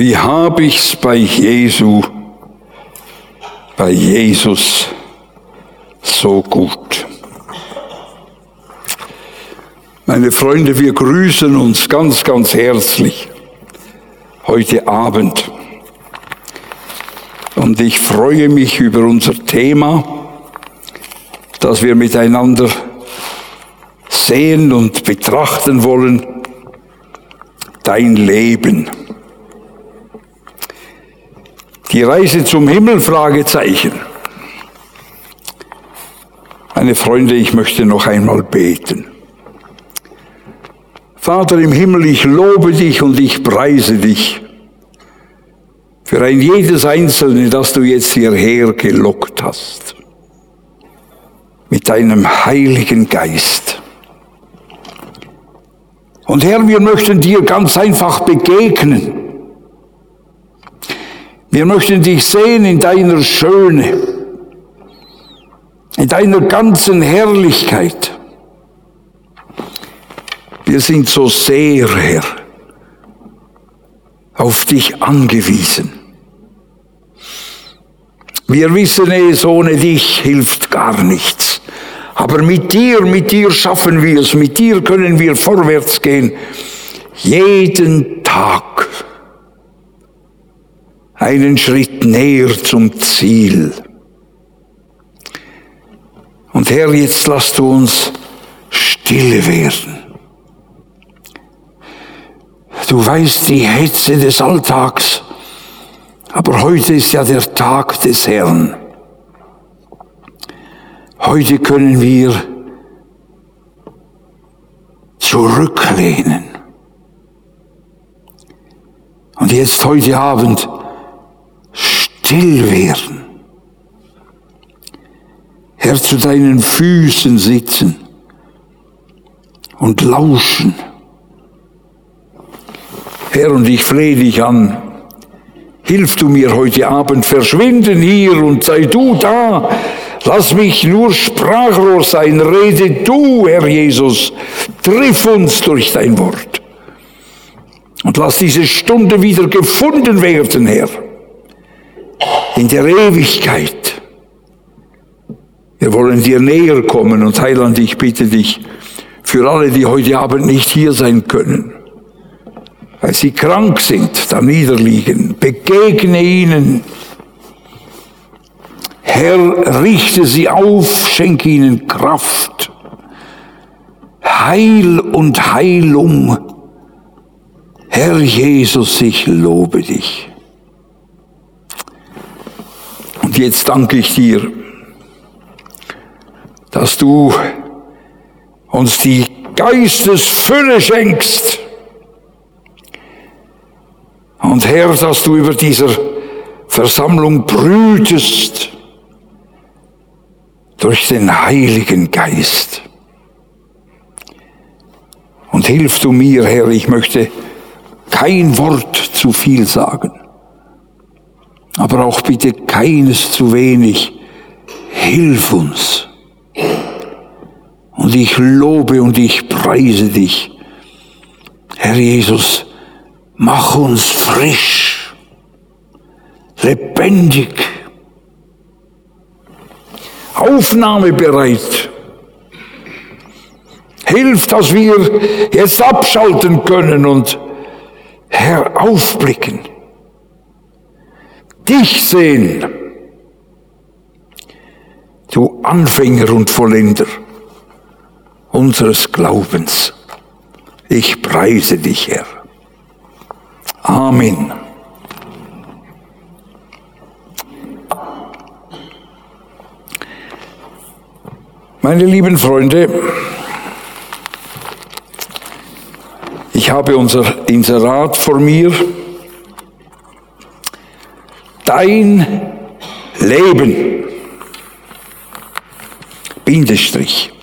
Wie hab ich's bei Jesus so gut. Meine Freunde, wir grüßen uns ganz, ganz herzlich heute Abend. Und ich freue mich über unser Thema, das wir miteinander sehen und betrachten wollen. Dein Leben. Die Reise zum Himmel, Fragezeichen. Meine Freunde, ich möchte noch einmal beten. Vater im Himmel, ich lobe dich und ich preise dich für ein jedes Einzelne, das du jetzt hierher gelockt hast. Mit deinem Heiligen Geist. Und Herr, wir möchten dir ganz einfach begegnen. Wir möchten dich sehen in deiner Schöne, in deiner ganzen Herrlichkeit. Wir sind so sehr, Herr, auf dich angewiesen. Wir wissen es, ohne dich hilft gar nichts. Aber mit dir schaffen wir es, mit dir können wir vorwärts gehen. Jeden Tag einen Schritt näher zum Ziel. Und Herr, jetzt lass du uns stille werden. Du weißt die Hetze des Alltags, aber heute ist ja der Tag des Herrn. Heute können wir zurücklehnen. Und jetzt heute Abend still werden. Herr, zu deinen Füßen sitzen und lauschen. Herr, und ich flehe dich an, hilf du mir heute Abend, verschwinden hier und sei du da. Lass mich nur Sprachrohr sein, rede du, Herr Jesus, triff uns durch dein Wort. Und lass diese Stunde wieder gefunden werden, Herr, in der Ewigkeit. Wir wollen dir näher kommen und Heiland, ich bitte dich für alle, die heute Abend nicht hier sein können, weil sie krank sind, da niederliegen, begegne ihnen. Herr, richte sie auf, schenke ihnen Kraft, Heil und Heilung. Herr Jesus, ich lobe dich. Und jetzt danke ich dir, dass du uns die Geistesfülle schenkst. Und Herr, dass du über dieser Versammlung brütest durch den Heiligen Geist. Und hilf du mir, Herr, ich möchte kein Wort zu viel sagen, aber auch bitte keines zu wenig. Hilf uns. Und ich lobe und ich preise dich. Herr Jesus, mach uns frisch, lebendig, aufnahmebereit. Hilf, dass wir jetzt abschalten können und, Herr, aufblicken, dich sehen, du Anfänger und Vollender unseres Glaubens. Ich preise dich, Herr. Amen. Meine lieben Freunde, ich habe unser Inserat vor mir. Dein Leben. Bindestrich.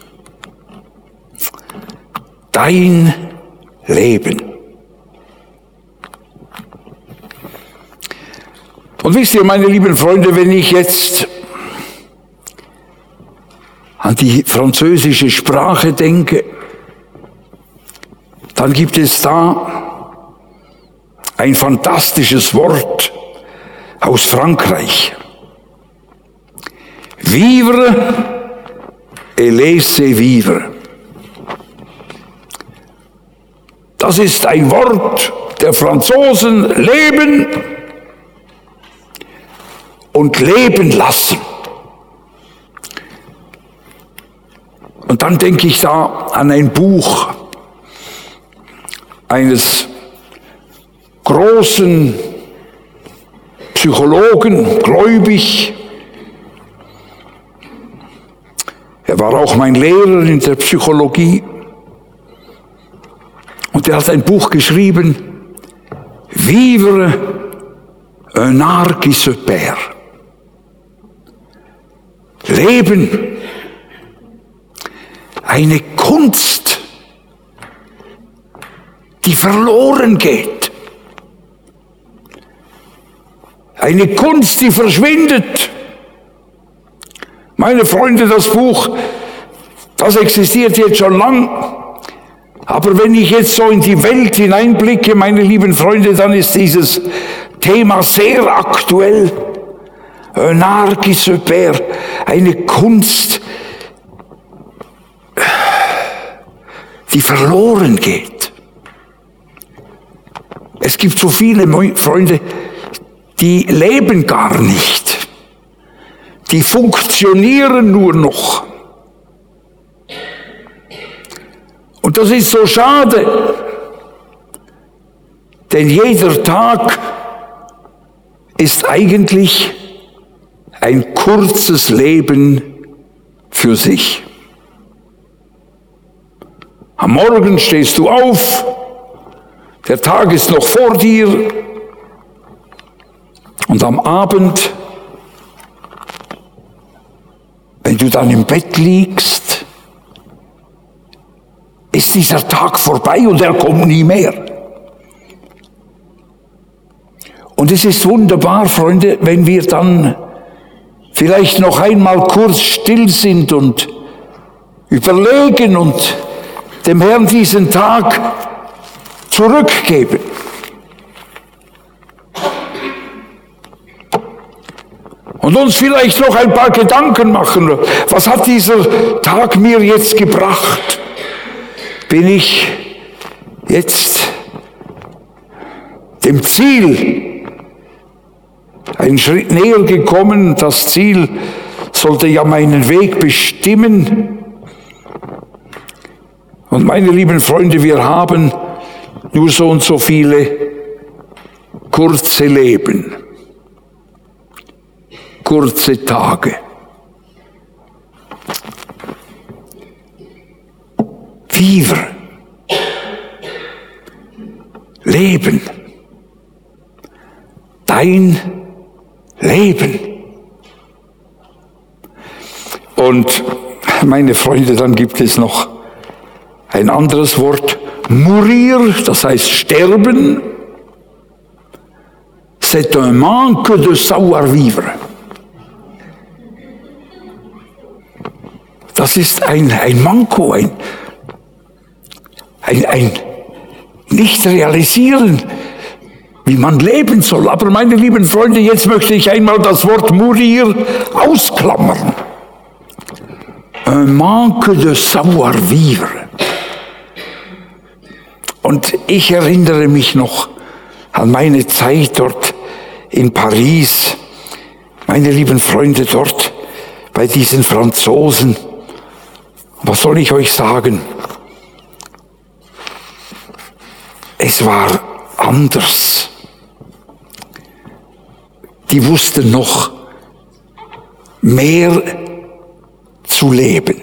Dein Leben. Und wisst ihr, meine lieben Freunde, wenn ich jetzt an die französische Sprache denke, dann gibt es da ein fantastisches Wort aus Frankreich. Vivre et laisser vivre. Das ist ein Wort der Franzosen, leben und leben lassen. Und dann denke ich da an ein Buch eines großen Psychologen, gläubig. Er war auch mein Lehrer in der Psychologie. Und er hat ein Buch geschrieben, Vivre un art qui se perd. Leben, eine Kunst, die verloren geht. Eine Kunst, die verschwindet. Meine Freunde, das Buch, das existiert jetzt schon lang. Aber wenn ich jetzt so in die Welt hineinblicke, meine lieben Freunde, dann ist dieses Thema sehr aktuell. Un art qui se perd, eine Kunst, die verloren geht. Es gibt so viele Freunde, die leben gar nicht. Die funktionieren nur noch. Und das ist so schade, denn jeder Tag ist eigentlich ein kurzes Leben für sich. Am Morgen stehst du auf, der Tag ist noch vor dir und am Abend, wenn du dann im Bett liegst, ist dieser Tag vorbei und er kommt nie mehr. Und es ist wunderbar, Freunde, wenn wir dann vielleicht noch einmal kurz still sind und überlegen und dem Herrn diesen Tag zurückgeben. Und uns vielleicht noch ein paar Gedanken machen. Was hat dieser Tag mir jetzt gebracht? Bin ich jetzt dem Ziel einen Schritt näher gekommen? Das Ziel sollte ja meinen Weg bestimmen. Und meine lieben Freunde, wir haben nur so und so viele kurze Leben, kurze Tage. Vivre, Leben, dein Leben. Und meine Freunde, dann gibt es noch ein anderes Wort, mourir, das heißt sterben. C'est un manque de savoir-vivre. Das ist ein Manko, ein nicht realisieren, wie man leben soll. Aber meine lieben Freunde, jetzt möchte ich einmal das Wort mourir ausklammern. Un manque de savoir-vivre. Und ich erinnere mich noch an meine Zeit dort in Paris. Meine lieben Freunde dort bei diesen Franzosen. Was soll ich euch sagen? Es war anders. Die wussten noch mehr zu leben.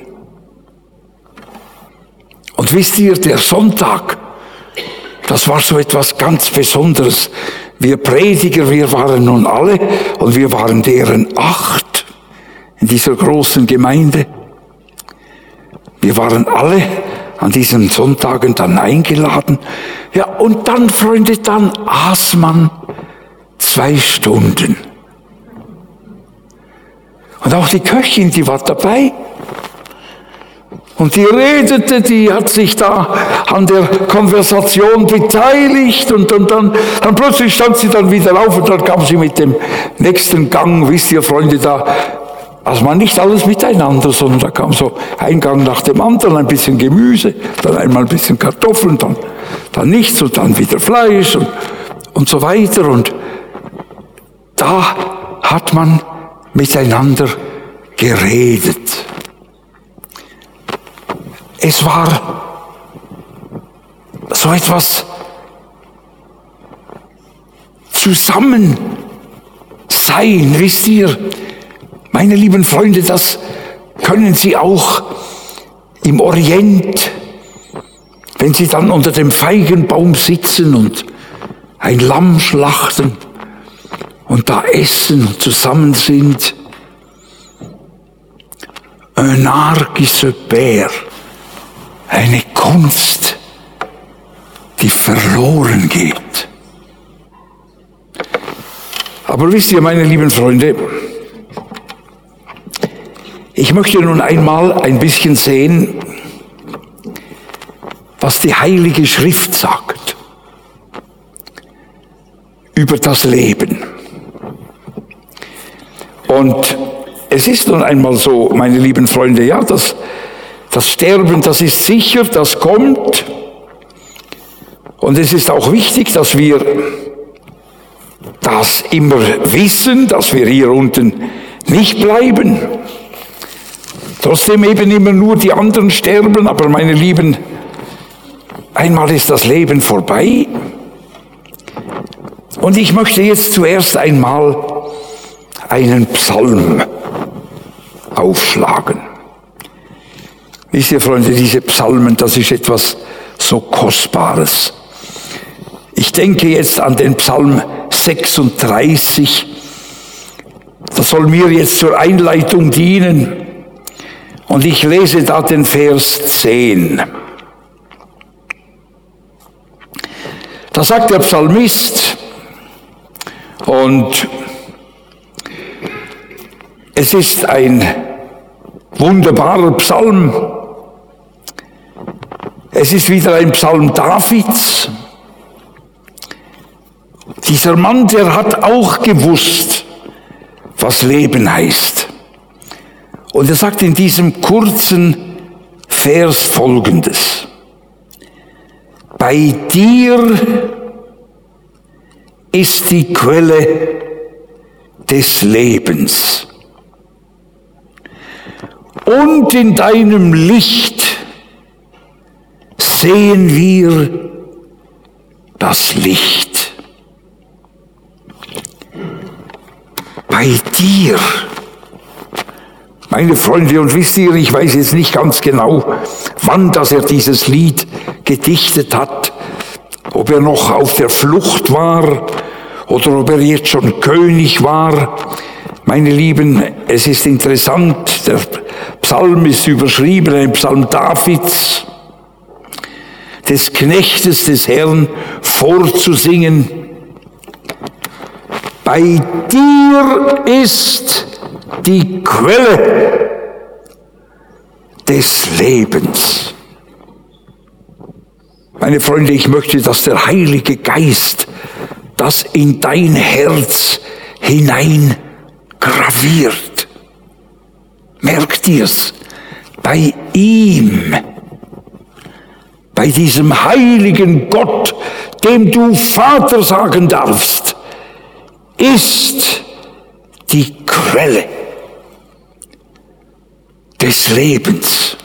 Und wisst ihr, der Sonntag, das war so etwas ganz Besonderes. Wir Prediger, wir waren nun alle und wir waren deren 8 in dieser großen Gemeinde. Wir waren alle an diesen Sonntagen dann eingeladen. Ja, und dann, Freunde, dann aß man 2 Stunden. Und auch die Köchin, die war dabei. Und die redete, die hat sich da an der Konversation beteiligt und dann plötzlich stand sie dann wieder auf und dann kam sie mit dem nächsten Gang, wisst ihr Freunde, da man nicht alles miteinander, sondern da kam so ein Gang nach dem anderen, ein bisschen Gemüse, dann einmal ein bisschen Kartoffeln, dann nichts und dann wieder Fleisch und so weiter. Und da hat man miteinander geredet. Es war so etwas Zusammensein, wisst ihr, meine lieben Freunde, das können Sie auch im Orient, wenn Sie dann unter dem Feigenbaum sitzen und ein Lamm schlachten und da essen und zusammen sind. Un art qui se perd. Eine Kunst, die verloren geht. Aber wisst ihr, meine lieben Freunde, ich möchte nun einmal ein bisschen sehen, was die Heilige Schrift sagt über das Leben. Und es ist nun einmal so, meine lieben Freunde, ja, das Sterben, das ist sicher, das kommt. Und es ist auch wichtig, dass wir das immer wissen, dass wir hier unten nicht bleiben. Trotzdem eben immer nur die anderen sterben, aber meine Lieben, einmal ist das Leben vorbei. Und ich möchte jetzt zuerst einmal einen Psalm aufschlagen. Wisst ihr, Freunde, diese Psalmen, das ist etwas so Kostbares. Ich denke jetzt an den Psalm 36. Das soll mir jetzt zur Einleitung dienen. Und ich lese da den Vers 10. Da sagt der Psalmist, und es ist ein wunderbarer Psalm. Es ist wieder ein Psalm Davids. Dieser Mann, der hat auch gewusst, was Leben heißt. Und er sagt in diesem kurzen Vers Folgendes: Bei dir ist die Quelle des Lebens. Und in deinem Licht sehen wir das Licht. Bei dir. Meine Freunde, und wisst ihr, ich weiß jetzt nicht ganz genau, wann das er dieses Lied gedichtet hat, ob er noch auf der Flucht war oder ob er jetzt schon König war. Meine Lieben, es ist interessant, der Psalm ist überschrieben, ein Psalm Davids, des Knechtes des Herrn vorzusingen. Bei dir ist die Quelle des Lebens. Meine Freunde, ich möchte, dass der Heilige Geist das in dein Herz hinein graviert. Merkt ihr's? Bei ihm, bei diesem heiligen Gott, dem du Vater sagen darfst, ist die Quelle des Lebens.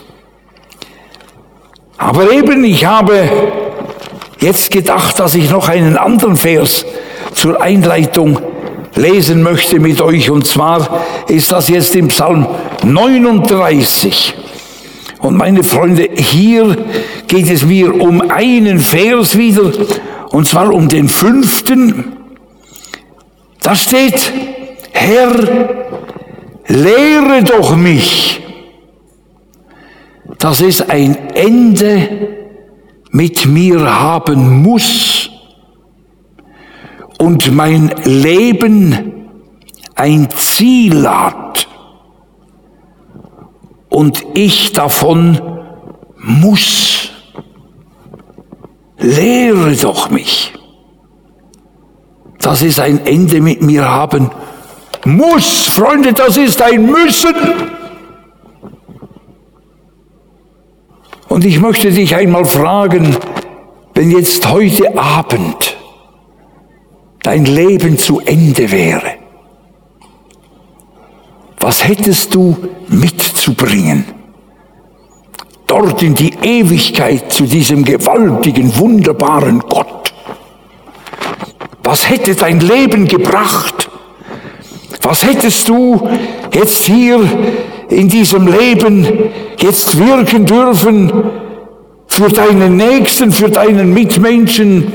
Aber eben, ich habe jetzt gedacht, dass ich noch einen anderen Vers zur Einleitung lesen möchte mit euch. Und zwar ist das jetzt im Psalm 39. Und meine Freunde, hier geht es mir um einen Vers wieder, und zwar um den 5. Da steht: Herr, lehre doch mich, dass es ein Ende mit mir haben muss und mein Leben ein Ziel hat und ich davon muss. Lehre doch mich, dass es ein Ende mit mir haben muss. Freunde, das ist ein Müssen. Und ich möchte dich einmal fragen, wenn jetzt heute Abend dein Leben zu Ende wäre, was hättest du mitzubringen? Dort in die Ewigkeit zu diesem gewaltigen, wunderbaren Gott. Was hätte dein Leben gebracht? Was hättest du jetzt hier in diesem Leben jetzt wirken dürfen für deinen Nächsten, für deinen Mitmenschen?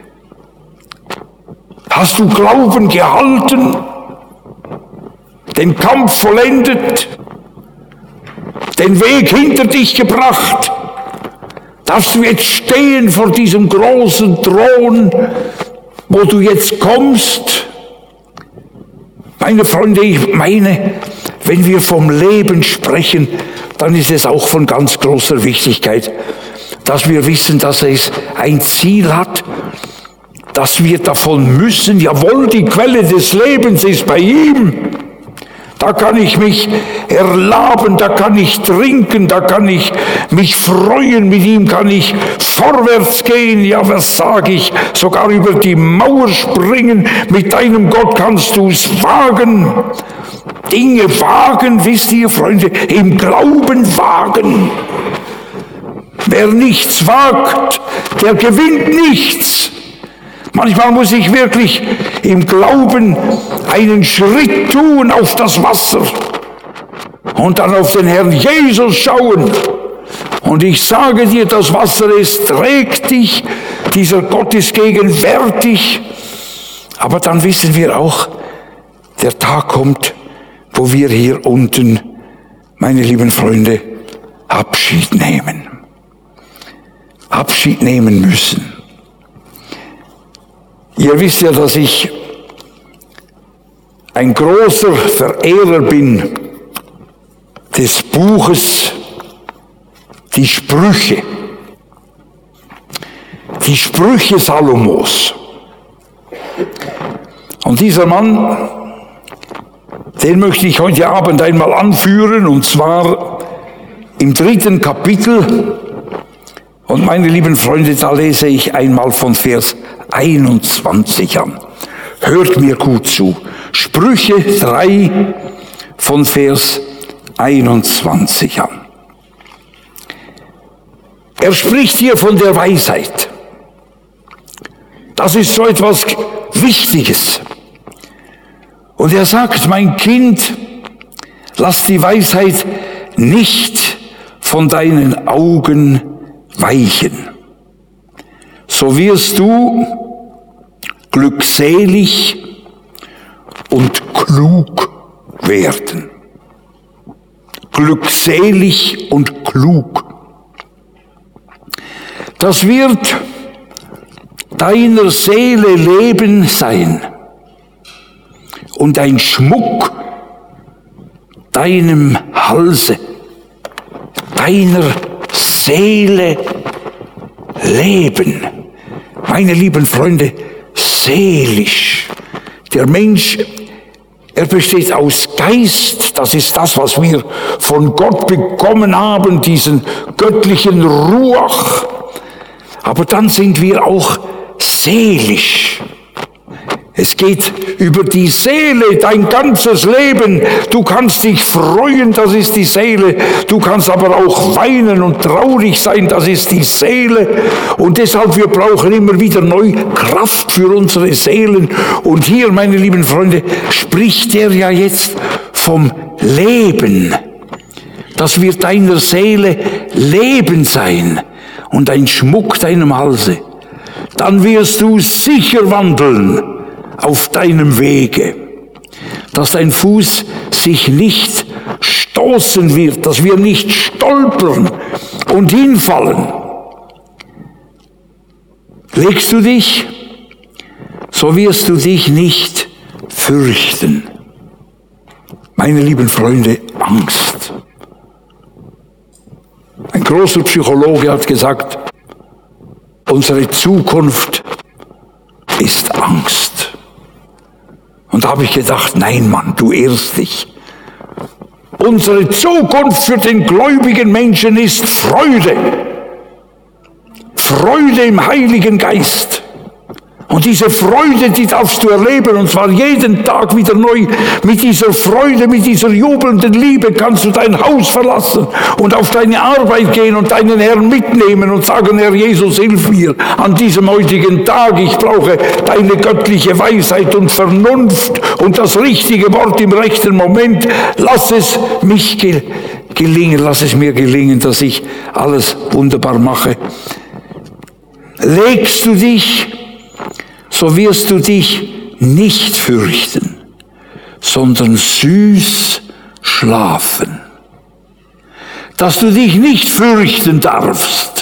Hast du Glauben gehalten, den Kampf vollendet, den Weg hinter dich gebracht? Darfst du jetzt stehen vor diesem großen Thron, wo du jetzt kommst? Meine Freunde, ich meine, wenn wir vom Leben sprechen, dann ist es auch von ganz großer Wichtigkeit, dass wir wissen, dass es ein Ziel hat, dass wir davon müssen. Jawohl, die Quelle des Lebens ist bei ihm. Da kann ich mich erlaben, da kann ich trinken, da kann ich mich freuen, mit ihm kann ich vorwärts gehen, ja, was sage ich, sogar über die Mauer springen, mit deinem Gott kannst du es wagen. Dinge wagen, wisst ihr, Freunde, im Glauben wagen. Wer nichts wagt, der gewinnt nichts. Manchmal muss ich wirklich im Glauben einen Schritt tun auf das Wasser und dann auf den Herrn Jesus schauen. Und ich sage dir, das Wasser, es trägt dich, dieser Gott ist gegenwärtig. Aber dann wissen wir auch, der Tag kommt, wo wir hier unten, meine lieben Freunde, Abschied nehmen. Abschied nehmen müssen. Ihr wisst ja, dass ich ein großer Verehrer bin des Buches Die Sprüche Salomos. Und dieser Mann, den möchte ich heute Abend einmal anführen, und zwar im 3. Kapitel. Und meine lieben Freunde, da lese ich einmal von Vers 21 an. Hört mir gut zu. Sprüche 3 von Vers 21 an. Er spricht hier von der Weisheit. Das ist so etwas Wichtiges. Und er sagt, mein Kind, lass die Weisheit nicht von deinen Augen weichen. So wirst du glückselig und klug werden. Glückselig und klug. Das wird deiner Seele Leben sein und ein Schmuck deinem Halse, deiner Seele Leben. Meine lieben Freunde, seelisch. Der Mensch, er besteht aus Geist, das ist das, was wir von Gott bekommen haben, diesen göttlichen Ruach. Aber dann sind wir auch seelisch. Es geht über die Seele, dein ganzes Leben. Du kannst dich freuen, das ist die Seele. Du kannst aber auch weinen und traurig sein, das ist die Seele. Und deshalb, wir brauchen immer wieder neu Kraft für unsere Seelen. Und hier, meine lieben Freunde, spricht er ja jetzt vom Leben. Das wird deiner Seele Leben sein und ein Schmuck deinem Halse. Dann wirst du sicher wandeln auf deinem Wege, dass dein Fuß sich nicht stoßen wird, dass wir nicht stolpern und hinfallen. Legst du dich, so wirst du dich nicht fürchten. Meine lieben Freunde, Angst. Ein großer Psychologe hat gesagt, unsere Zukunft ist Angst. Und da habe ich gedacht, nein Mann, du irrst dich. Unsere Zukunft für den gläubigen Menschen ist Freude. Freude im Heiligen Geist. Und diese Freude, die darfst du erleben, und zwar jeden Tag wieder neu. Mit dieser Freude, mit dieser jubelnden Liebe kannst du dein Haus verlassen und auf deine Arbeit gehen und deinen Herrn mitnehmen und sagen, Herr Jesus, hilf mir an diesem heutigen Tag. Ich brauche deine göttliche Weisheit und Vernunft und das richtige Wort im rechten Moment. Lass es mich gelingen, lass es mir gelingen, dass ich alles wunderbar mache. Legst du dich, so wirst du dich nicht fürchten, sondern süß schlafen. Dass du dich nicht fürchten darfst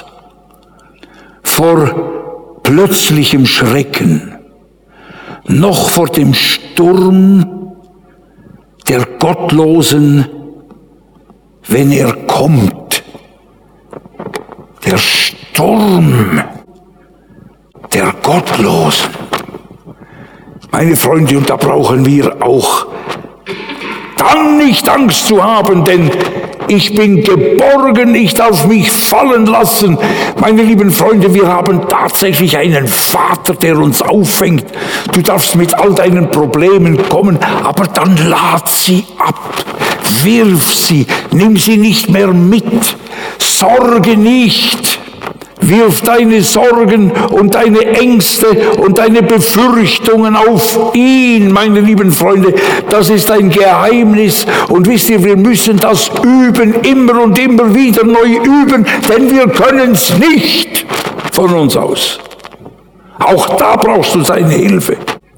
vor plötzlichem Schrecken, noch vor dem Sturm der Gottlosen, wenn er kommt. Der Sturm der Gottlosen. Meine Freunde, und da brauchen wir auch dann nicht Angst zu haben, denn ich bin geborgen, ich darf mich fallen lassen. Meine lieben Freunde, wir haben tatsächlich einen Vater, der uns auffängt. Du darfst mit all deinen Problemen kommen, aber dann lad sie ab. Wirf sie, nimm sie nicht mehr mit. Sorge nicht. Wirf deine Sorgen und deine Ängste und deine Befürchtungen auf ihn, meine lieben Freunde. Das ist ein Geheimnis. Und wisst ihr, wir müssen das üben, immer und immer wieder neu üben, denn wir können es nicht von uns aus. Auch da brauchst du seine Hilfe.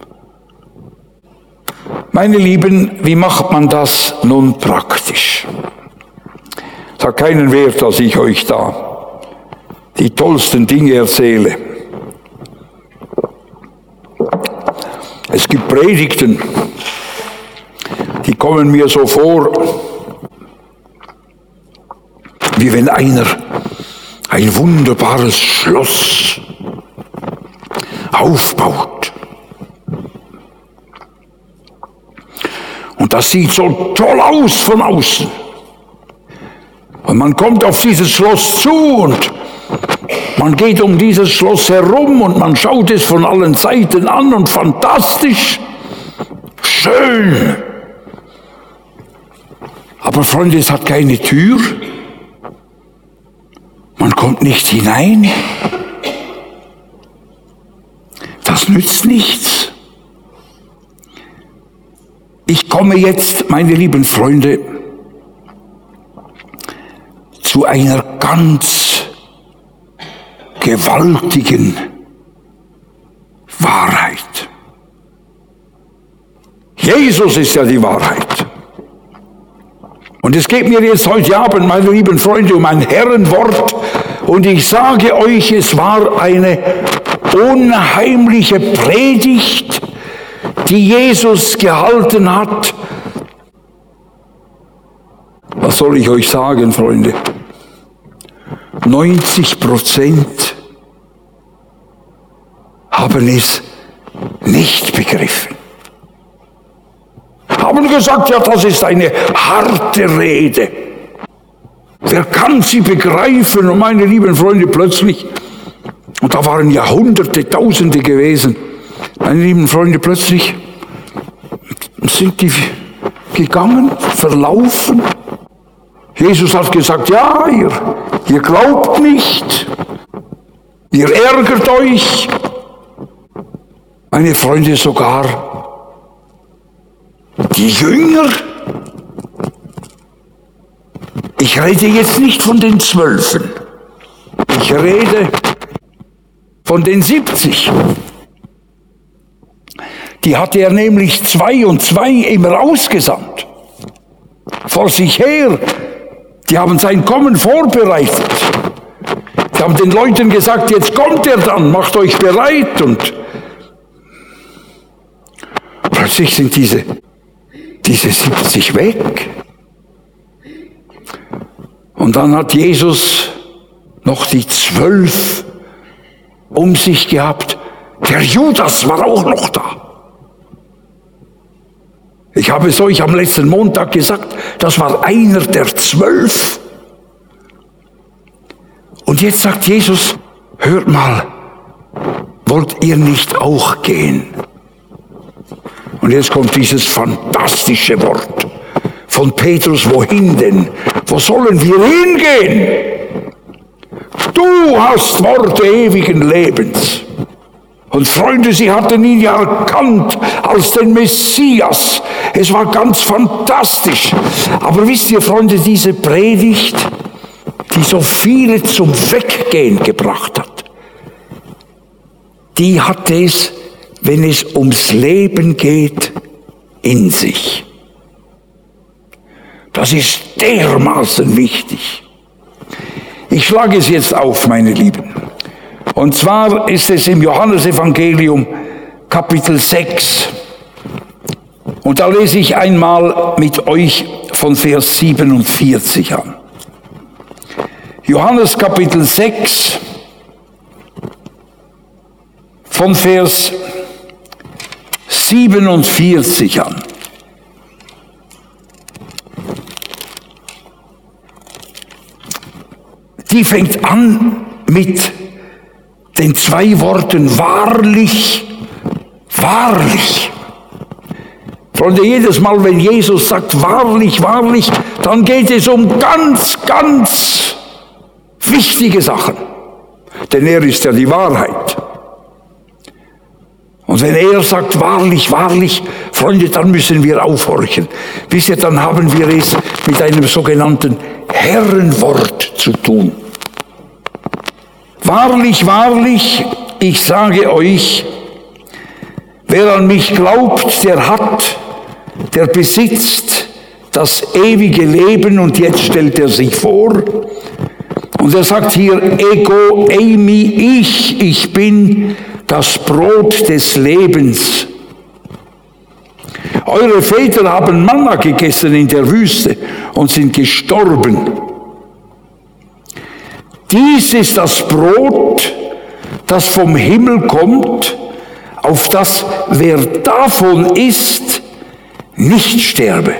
Meine Lieben, wie macht man das nun praktisch? Es hat keinen Wert, dass ich euch da die tollsten Dinge erzähle. Es gibt Predigten, die kommen mir so vor, wie wenn einer ein wunderbares Schloss aufbaut. Und das sieht so toll aus von außen. Und man kommt auf dieses Schloss zu und man geht um dieses Schloss herum und man schaut es von allen Seiten an und fantastisch, schön. Aber Freunde, es hat keine Tür. Man kommt nicht hinein. Das nützt nichts. Ich komme jetzt, meine lieben Freunde, zu einer ganz gewaltigen Wahrheit. Jesus ist ja die Wahrheit. Und es geht mir jetzt heute Abend, meine lieben Freunde, um ein Herrenwort. Und ich sage euch, es war eine unheimliche Predigt, die Jesus gehalten hat. Was soll ich euch sagen, Freunde? 90% haben es nicht begriffen. Haben gesagt, ja, das ist eine harte Rede. Wer kann sie begreifen? Und meine lieben Freunde, plötzlich, und da waren ja Hunderte, Tausende gewesen, meine lieben Freunde, plötzlich sind die gegangen, verlaufen. Jesus hat gesagt, ja, ihr glaubt nicht, ihr ärgert euch. Meine Freunde, sogar die Jünger. Ich rede jetzt nicht von den 12. Ich rede von den 70. Die hatte er nämlich 2 und 2 immer ausgesandt. Vor sich her. Die haben sein Kommen vorbereitet. Die haben den Leuten gesagt, jetzt kommt er dann, macht euch bereit. Und plötzlich sind diese 70 weg. Und dann hat Jesus noch die 12 um sich gehabt. Der Judas war auch noch da. Ich habe es euch am letzten Montag gesagt, das war einer der 12. Und jetzt sagt Jesus, hört mal, wollt ihr nicht auch gehen? Und jetzt kommt dieses fantastische Wort von Petrus, wohin denn? Wo sollen wir hingehen? Du hast Worte ewigen Lebens. Und Freunde, sie hatten ihn ja erkannt als den Messias. Es war ganz fantastisch. Aber wisst ihr, Freunde, diese Predigt, die so viele zum Weggehen gebracht hat, die hat es, wenn es ums Leben geht, in sich. Das ist dermaßen wichtig. Ich schlage es jetzt auf, meine Lieben. Und zwar ist es im Johannesevangelium Kapitel 6. Und da lese ich einmal mit euch von Vers 47 an. Johannes Kapitel 6 von Vers 47 an. Die fängt an mit den 2 Worten wahrlich, wahrlich. Freunde, jedes Mal, wenn Jesus sagt wahrlich, wahrlich, dann geht es um ganz, ganz wichtige Sachen. Denn er ist ja die Wahrheit. Und wenn er sagt wahrlich, wahrlich, Freunde, dann müssen wir aufhorchen. Wisst ihr, dann haben wir es mit einem sogenannten Herrenwort zu tun. Wahrlich, wahrlich, ich sage euch, wer an mich glaubt, der besitzt das ewige Leben. Und jetzt stellt er sich vor, und er sagt hier, ego eimi, ich bin das Brot des Lebens. Eure Väter haben Manna gegessen in der Wüste und sind gestorben. Dies ist das Brot, das vom Himmel kommt, auf das, wer davon isst, nicht sterbe.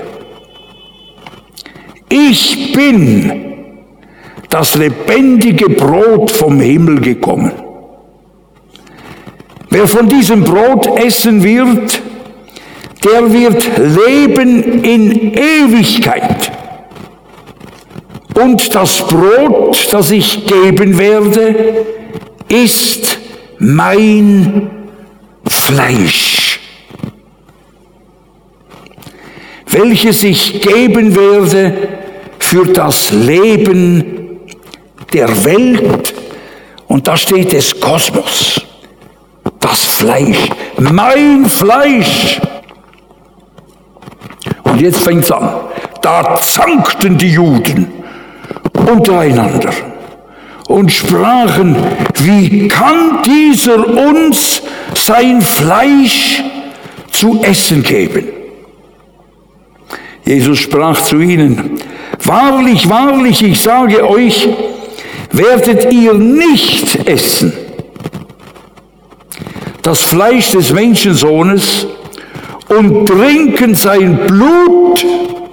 Ich bin das lebendige Brot vom Himmel gekommen. Wer von diesem Brot essen wird, der wird leben in Ewigkeit. Und das Brot, das ich geben werde, ist mein Fleisch, welches ich geben werde für das Leben der Welt. Und da steht es Kosmos, das Fleisch, mein Fleisch. Und jetzt fängt's an. Da zankten die Juden untereinander und sprachen, wie kann dieser uns sein Fleisch zu essen geben? Jesus sprach zu ihnen, wahrlich, wahrlich, ich sage euch, werdet ihr nicht essen das Fleisch des Menschensohnes und trinken sein Blut,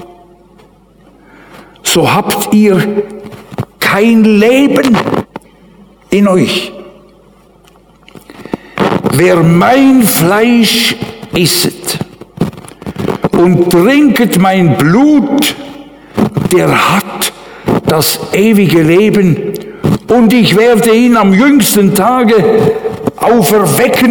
so habt ihr kein Leben in euch. Wer mein Fleisch isset und trinket mein Blut, der hat das ewige Leben, und ich werde ihn am jüngsten Tage auferwecken.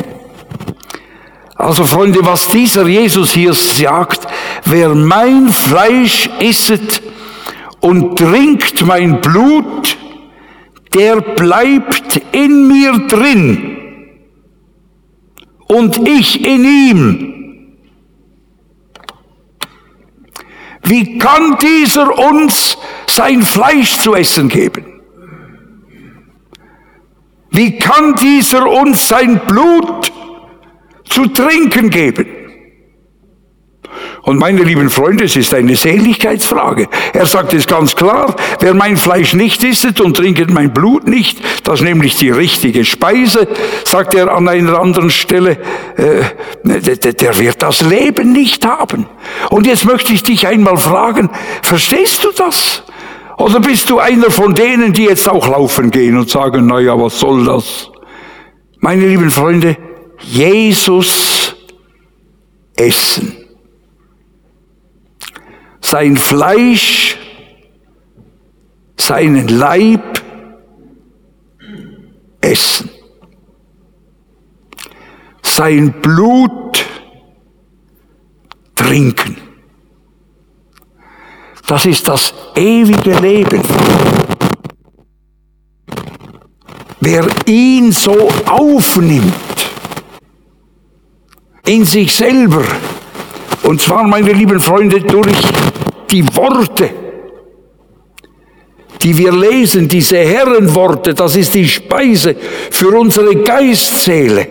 Also Freunde, was dieser Jesus hier sagt, wer mein Fleisch isset und trinkt mein Blut, der bleibt in mir drin und ich in ihm. Wie kann dieser uns sein Fleisch zu essen geben? Wie kann dieser uns sein Blut zu trinken geben? Und meine lieben Freunde, es ist eine Seligkeitsfrage. Er sagt es ganz klar, wer mein Fleisch nicht isset und trinket mein Blut nicht, das ist nämlich die richtige Speise, sagt er an einer anderen Stelle, der wird das Leben nicht haben. Und jetzt möchte ich dich einmal fragen, verstehst du das? Oder bist du einer von denen, die jetzt auch laufen gehen und sagen, na ja, was soll das? Meine lieben Freunde, Jesus essen. Sein Fleisch, seinen Leib essen. Sein Blut trinken. Das ist das ewige Leben. Wer ihn so aufnimmt, in sich selber, und zwar, meine lieben Freunde, durch die Worte, die wir lesen, diese Herrenworte, das ist die Speise für unsere Geistseele.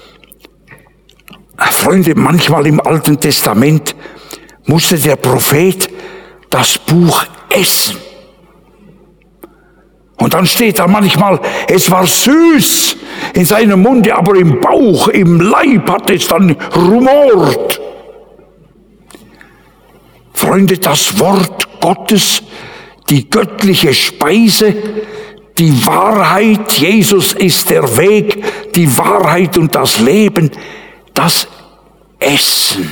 Freunde, manchmal im Alten Testament musste der Prophet das Buch essen. Und dann steht da manchmal, es war süß in seinem Munde, aber im Bauch, im Leib hat es dann rumort. Freunde, das Wort Gottes, die göttliche Speise, die Wahrheit, Jesus ist der Weg, die Wahrheit und das Leben, das Essen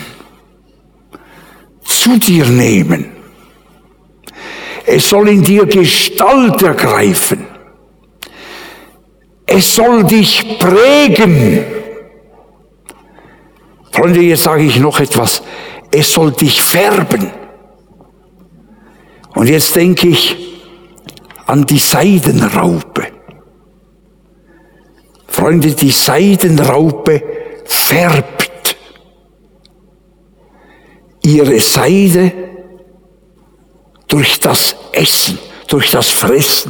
zu dir nehmen. Es soll in dir Gestalt ergreifen. Es soll dich prägen. Freunde, jetzt sage ich noch etwas. Es soll dich färben. Und jetzt denke ich an die Seidenraupe. Freunde, die Seidenraupe färbt ihre Seide durch das Essen, durch das Fressen.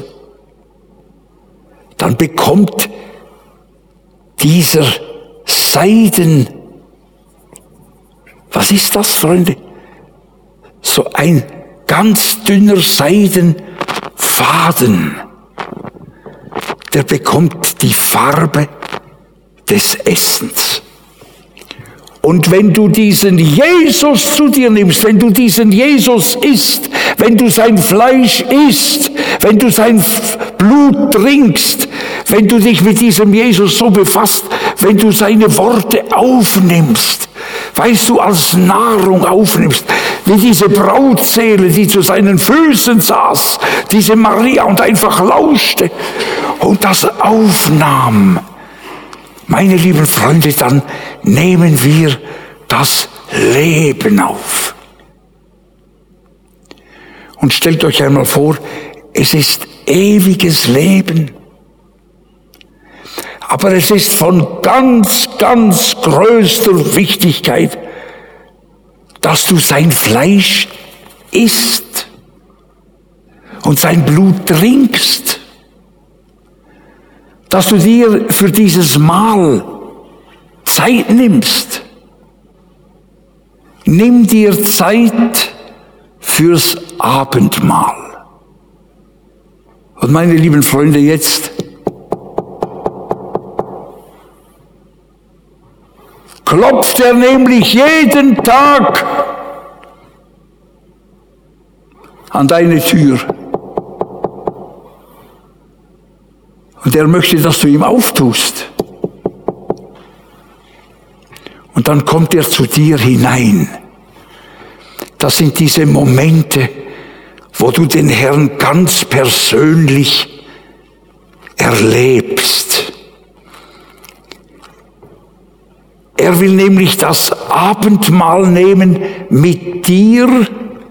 Dann bekommt dieser Seiden, was ist das, Freunde? So ein ganz dünner Seidenfaden, der bekommt die Farbe des Essens. Und wenn du diesen Jesus zu dir nimmst, wenn du diesen Jesus isst, wenn du sein Fleisch isst, wenn du sein Blut trinkst, wenn du dich mit diesem Jesus so befasst, wenn du seine Worte aufnimmst, weißt du, als Nahrung aufnimmst, wie diese Brautseele, die zu seinen Füßen saß, diese Maria, und einfach lauschte und das aufnahm. Meine lieben Freunde, dann nehmen wir das Leben auf. Und stellt euch einmal vor, es ist ewiges Leben. Aber es ist von ganz, ganz größter Wichtigkeit, dass du sein Fleisch isst und sein Blut trinkst. Dass du dir für dieses Mahl Zeit nimmst. Nimm dir Zeit fürs Abendmahl. Und meine lieben Freunde, jetzt klopft er nämlich jeden Tag an deine Tür. Und er möchte, dass du ihm auftust. Und dann kommt er zu dir hinein. Das sind diese Momente, wo du den Herrn ganz persönlich erlebst. Er will nämlich das Abendmahl nehmen mit dir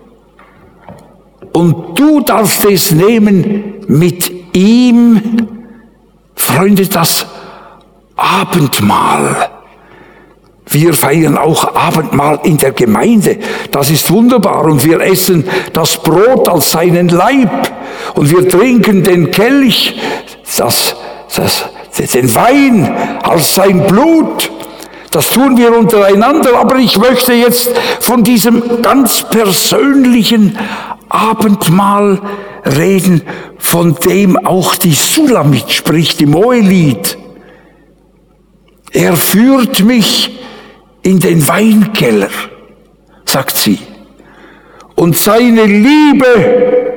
und du darfst es nehmen mit ihm. Freunde, das Abendmahl. Wir feiern auch Abendmahl in der Gemeinde. Das ist wunderbar. Und wir essen das Brot als seinen Leib. Und wir trinken den Kelch, den Wein als sein Blut. Das tun wir untereinander, aber ich möchte jetzt von diesem ganz persönlichen Abendmahl reden, von dem auch die Sulamit spricht im Hohelied. Er führt mich in den Weinkeller, sagt sie, und seine Liebe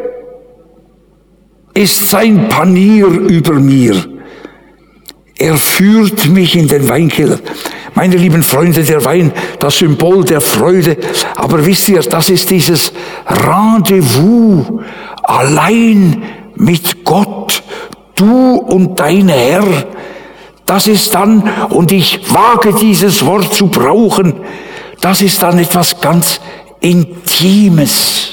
ist sein Panier über mir. Er führt mich in den Weinkeller. Meine lieben Freunde, der Wein, das Symbol der Freude. Aber wisst ihr, das ist dieses Rendezvous allein mit Gott, du und dein Herr. Das ist dann, und ich wage dieses Wort zu brauchen, das ist dann etwas ganz Intimes.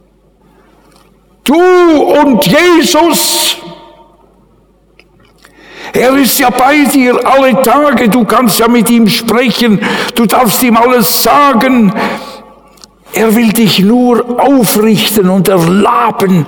Du und Jesus. Er ist ja bei dir alle Tage, du kannst ja mit ihm sprechen, du darfst ihm alles sagen. Er will dich nur aufrichten und erlaben.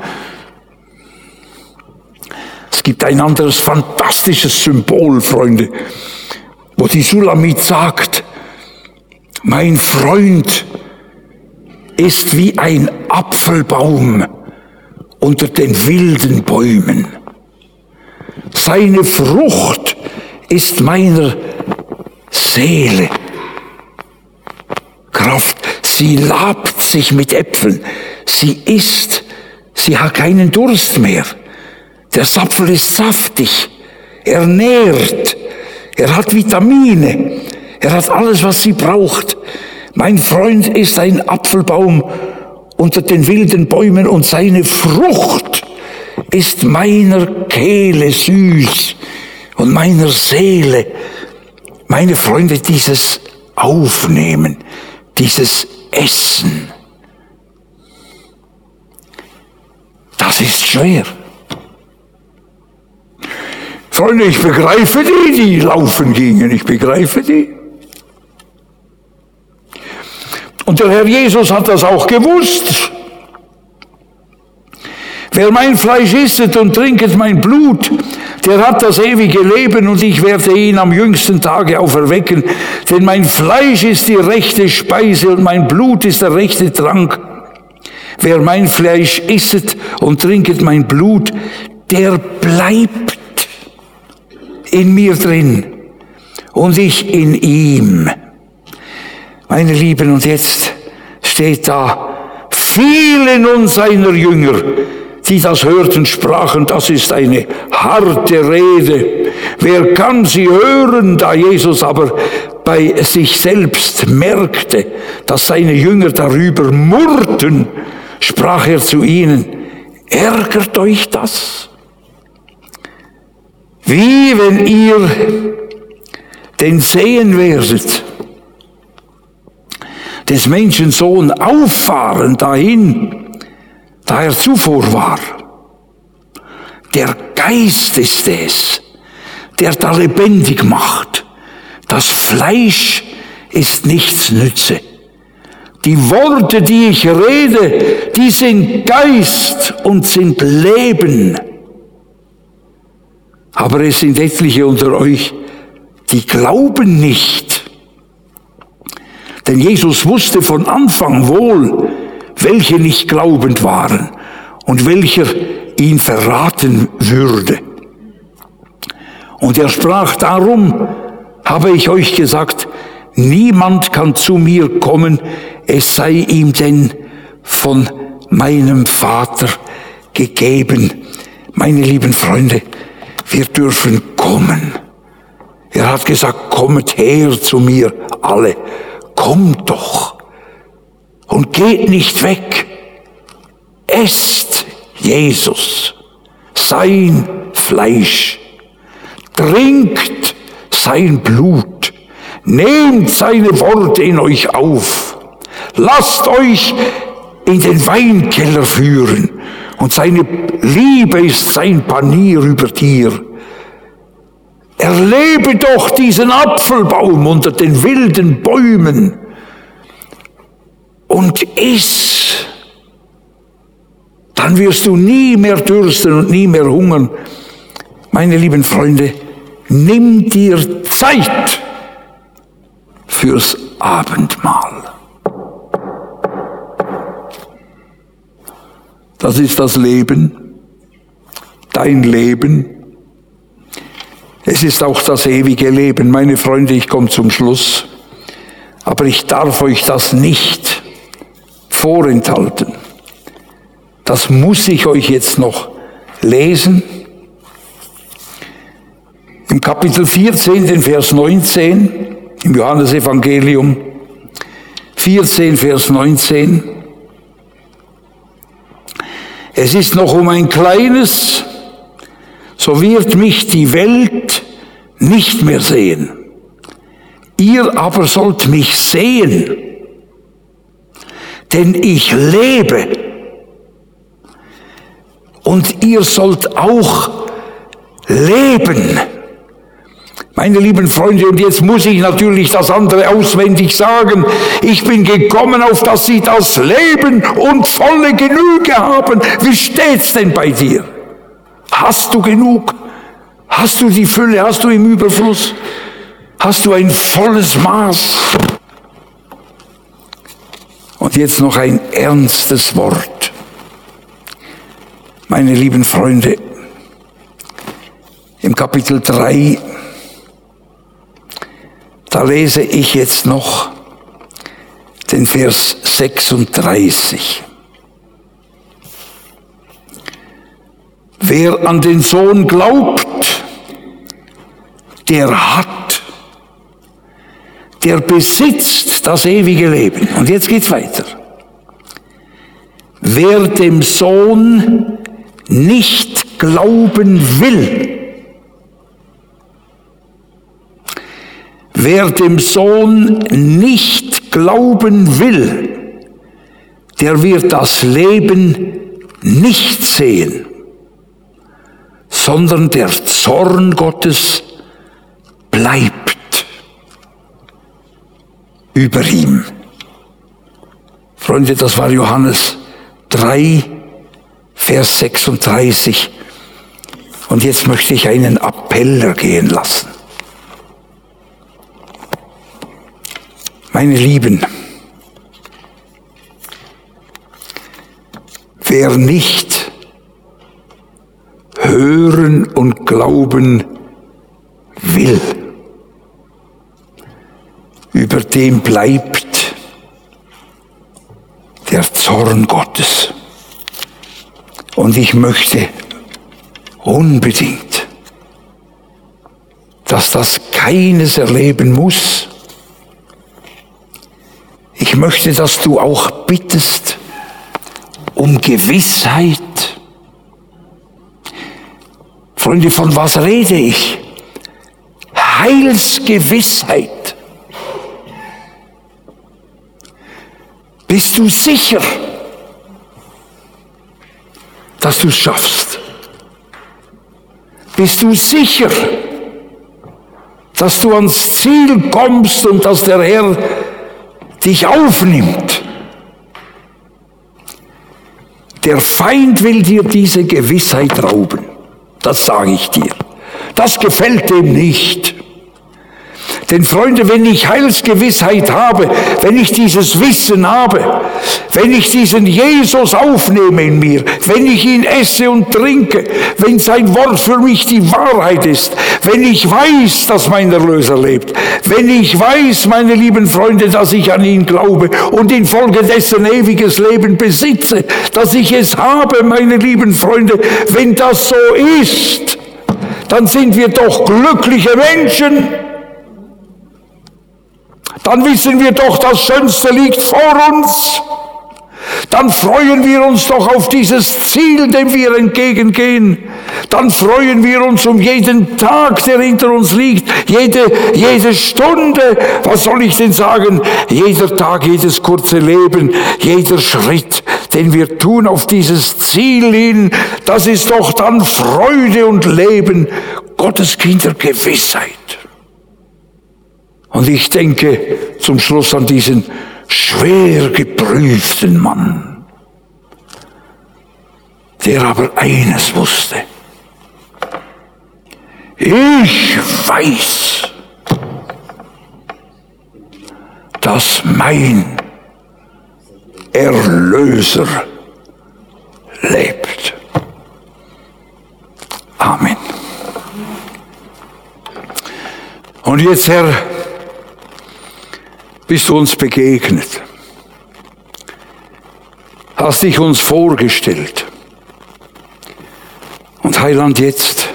Es gibt ein anderes fantastisches Symbol, Freunde, wo die Sulamit sagt, mein Freund ist wie ein Apfelbaum unter den wilden Bäumen. Seine Frucht ist meiner Seele Kraft. Sie labt sich mit Äpfeln. Sie isst. Sie hat keinen Durst mehr. Der Apfel ist saftig. Er nährt. Er hat Vitamine. Er hat alles, was sie braucht. Mein Freund ist ein Apfelbaum unter den wilden Bäumen und seine Frucht ist meiner Kehle süß und meiner Seele. Meine Freunde, dieses Aufnehmen, dieses Essen, das ist schwer. Freunde, ich begreife die laufen gingen, ich begreife die. Und der Herr Jesus hat das auch gewusst. Wer mein Fleisch isset und trinket mein Blut, der hat das ewige Leben und ich werde ihn am jüngsten Tage auferwecken. Denn mein Fleisch ist die rechte Speise und mein Blut ist der rechte Trank. Wer mein Fleisch isset und trinket mein Blut, der bleibt in mir drin und ich in ihm. Meine Lieben, und jetzt steht da, viele nun seiner Jünger, die das hörten, sprachen, das ist eine harte Rede. Wer kann sie hören? Da Jesus aber bei sich selbst merkte, dass seine Jünger darüber murrten, sprach er zu ihnen, ärgert euch das? Wie wenn ihr den sehen werdet, des Menschensohn auffahren dahin, da er zuvor war. Der Geist ist es, der da lebendig macht. Das Fleisch ist nichts nütze. Die Worte, die ich rede, die sind Geist und sind Leben. Aber es sind etliche unter euch, die glauben nicht. Denn Jesus wusste von Anfang wohl, welche nicht glaubend waren und welcher ihn verraten würde. Und er sprach, darum habe ich euch gesagt, niemand kann zu mir kommen, es sei ihm denn von meinem Vater gegeben. Meine lieben Freunde, wir dürfen kommen. Er hat gesagt, kommt her zu mir alle, kommt doch. Und geht nicht weg. Esst Jesus, sein Fleisch. Trinkt sein Blut. Nehmt seine Worte in euch auf. Lasst euch in den Weinkeller führen. Und seine Liebe ist sein Panier über dir. Erlebe doch diesen Apfelbaum unter den wilden Bäumen. Und iss, dann wirst du nie mehr dürsten und nie mehr hungern. Meine lieben Freunde, nimm dir Zeit fürs Abendmahl. Das ist das Leben, dein Leben. Es ist auch das ewige Leben. Meine Freunde, ich komme zum Schluss, aber ich darf euch das nicht vorenthalten. Das muss ich euch jetzt noch lesen. Im Kapitel 14, den Vers 19, im Johannesevangelium, 14, Vers 19. Es ist noch um ein kleines, so wird mich die Welt nicht mehr sehen. Ihr aber sollt mich sehen, denn ich lebe. Und ihr sollt auch leben. Meine lieben Freunde, und jetzt muss ich natürlich das andere auswendig sagen. Ich bin gekommen, auf dass sie das Leben und volle Genüge haben. Wie steht's denn bei dir? Hast du genug? Hast du die Fülle? Hast du im Überfluss? Hast du ein volles Maß? Und jetzt noch ein ernstes Wort. Meine lieben Freunde, im Kapitel 3, da lese ich jetzt noch den Vers 36. Wer an den Sohn glaubt, der hat, der besitzt das ewige Leben. Und jetzt geht's weiter. Wer dem Sohn nicht glauben will, wer dem Sohn nicht glauben will, der wird das Leben nicht sehen, sondern der Zorn Gottes bleibt über ihm. Freunde, das war Johannes 3, Vers 36. Und jetzt möchte ich einen Appell ergehen lassen. Meine Lieben, wer nicht hören und glauben will, über dem bleibt der Zorn Gottes. Und ich möchte unbedingt, dass das keines erleben muss. Ich möchte, dass du auch bittest um Gewissheit. Freunde, von was rede ich? Heilsgewissheit. Bist du sicher, dass du es schaffst? Bist du sicher, dass du ans Ziel kommst und dass der Herr dich aufnimmt? Der Feind will dir diese Gewissheit rauben. Das sage ich dir. Das gefällt dem nicht. Denn Freunde, wenn ich Heilsgewissheit habe, wenn ich dieses Wissen habe, wenn ich diesen Jesus aufnehme in mir, wenn ich ihn esse und trinke, wenn sein Wort für mich die Wahrheit ist, wenn ich weiß, dass mein Erlöser lebt, wenn ich weiß, meine lieben Freunde, dass ich an ihn glaube und infolgedessen ewiges Leben besitze, dass ich es habe, meine lieben Freunde, wenn das so ist, dann sind wir doch glückliche Menschen. Dann wissen wir doch, das Schönste liegt vor uns. Dann freuen wir uns doch auf dieses Ziel, dem wir entgegengehen. Dann freuen wir uns um jeden Tag, der hinter uns liegt, jede Stunde, was soll ich denn sagen, jeder Tag, jedes kurze Leben, jeder Schritt, den wir tun auf dieses Ziel hin, das ist doch dann Freude und Leben, Gottes Kinder Gewissheit. Und ich denke zum Schluss an diesen schwer geprüften Mann, der aber eines wusste. Ich weiß, dass mein Erlöser lebt. Amen. Und jetzt, Herr, bist du uns begegnet, hast dich uns vorgestellt. Und Heiland, jetzt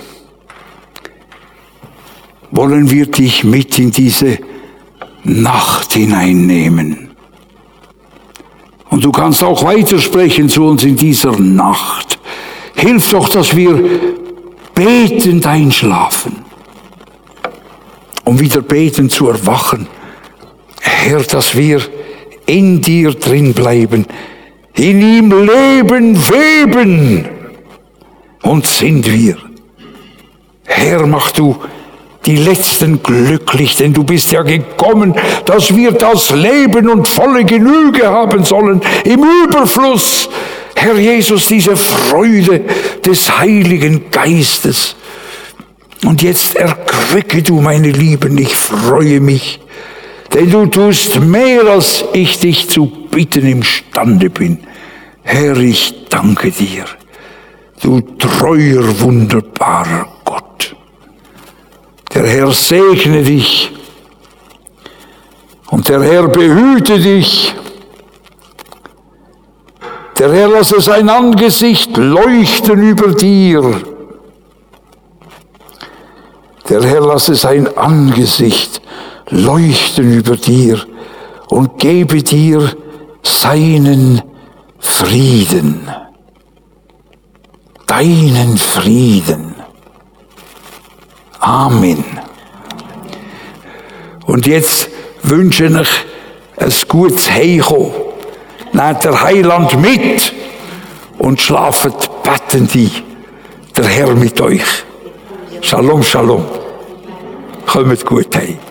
wollen wir dich mit in diese Nacht hineinnehmen. Und du kannst auch weitersprechen zu uns in dieser Nacht. Hilf doch, dass wir betend einschlafen, um wieder betend zu erwachen. Herr, dass wir in dir drin bleiben, in ihm leben, weben und sind wir. Herr, mach du die Letzten glücklich, denn du bist ja gekommen, dass wir das Leben und volle Genüge haben sollen, im Überfluss. Herr Jesus, diese Freude des Heiligen Geistes. Und jetzt erquicke du meine Lieben, ich freue mich, denn du tust mehr, als ich dich zu bitten imstande bin. Herr, ich danke dir, du treuer, wunderbarer Gott. Der Herr segne dich und der Herr behüte dich. Der Herr lasse sein Angesicht leuchten über dir. Der Herr lasse sein Angesicht leuchten über dir und gebe dir seinen Frieden, deinen Frieden. Amen. Und jetzt wünsche ich ein gutes Heimkommen. Nehmt der Heiland mit und schlafet bettend, der Herr mit euch. Shalom, Shalom. Kommt gut heim.